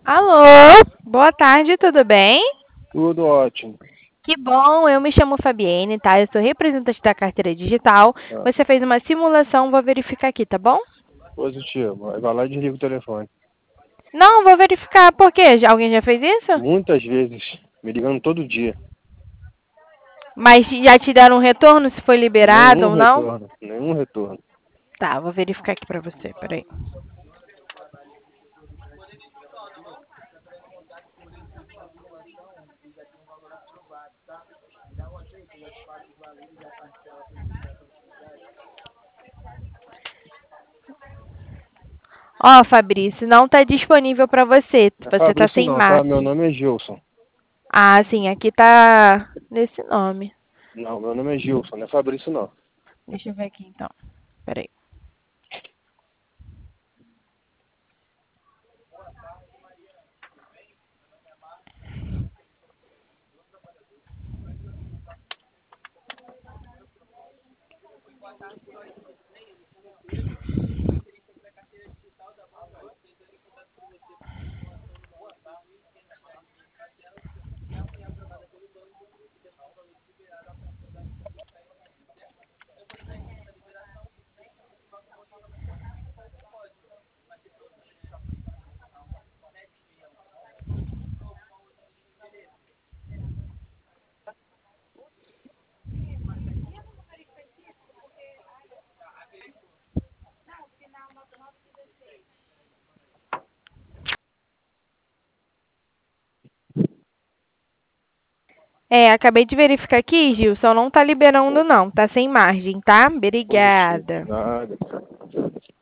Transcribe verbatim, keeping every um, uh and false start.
Alô, boa tarde, tudo bem? Tudo ótimo. Que bom, eu me chamo Fabienne, tá? Eu sou representante da carteira digital. Ah, Você fez uma simulação, vou verificar aqui, tá bom? positivo. Aí vai lá e desliga o telefone. Não, vou verificar, por quê? Já- Alguém já fez isso? Muitas vezes, me ligando todo dia. Mas já te deram um retorno se foi liberado Nenhum ou não? retorno, nenhum retorno. Tá, vou verificar aqui pra você, peraí. Ó, Fabrício, não tá disponível pra você, Não é você tá Fabrício sem não, tá? Meu margem. nome é Gilson. Ah, sim, aqui tá nesse nome. Não, meu nome é Gilson, não é Fabrício não. Deixa eu ver aqui então, peraí. É, acabei de verificar aqui, Gilson, não tá liberando não, tá sem margem, tá? Positivo. Obrigada. Nada.